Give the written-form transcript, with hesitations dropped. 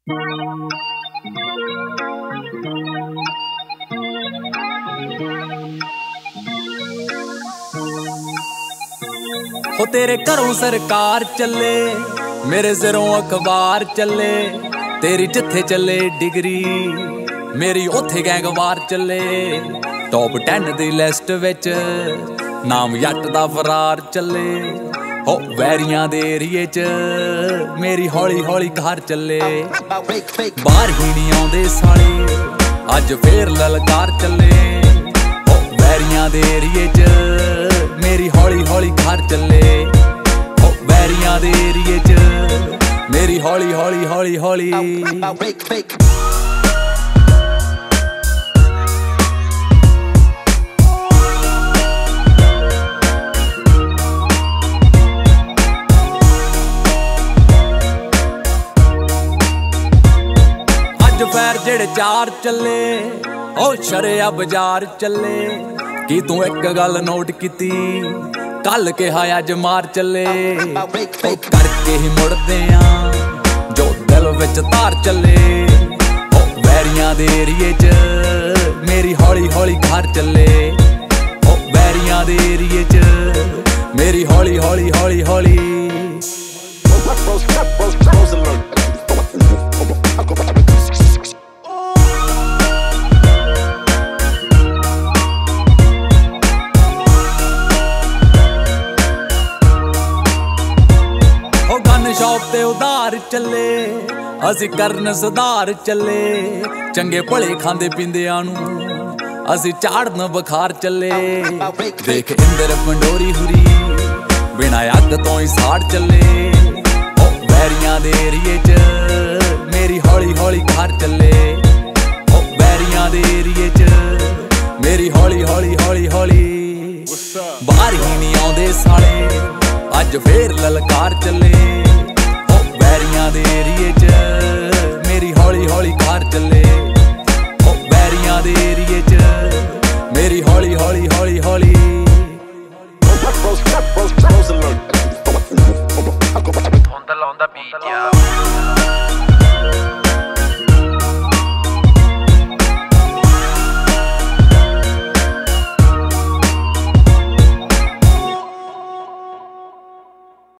हो तेरे घरों सरकार चले, मेरे सिरों अखबार चले। तेरी जिथे चले डिग्री, मेरी उथे गैंगवार चले। टॉप 10 दी लिस्ट विच नाम जट दा फरार चले। हो वैरियां दे एरिए च मेरी हौली हौली कार चले। बाहर ही नहीं आउंदे साले, अज फेर ललकार चले। हो वैरियां दे एरिए च मेरी हौली हौली कार चले। हो वैरियां दे एरिए च मेरी हौली हौली हौली हौली। पैर जेड़े चार चले, ओ शरिया बाजार चले। की तू एक गल नोट कीती, कल कहा अज मार चले। ओ करके ही मुड़दे आ जो दिल विच तार चले। ओ वैरियां दे एरिए च मेरी हौली हौली घर चले। ओ वैरियां दे एरिए च मेरी हौली हौली हौली हौली। शॉप ते उधार चले, असी करन सुधार चले। चंगे भले खांदे पींदियां नू असी झाड़न बुखार चले। देख इंदर पंडोरी हुरी बिना अग तो ही साड़ चले। ओ वैरियां दे एरिए च मेरी हौली हौली घर चले। ओ वैरियां दे एरिए च मेरी हौली हौली हौली हौली। बाहर ही नहीं आउंदे साले, अज फेर ललकार चले। वैरियां दे एरिए च मेरी हौली हौली कार चले। ओ वैरियां दे एरिए च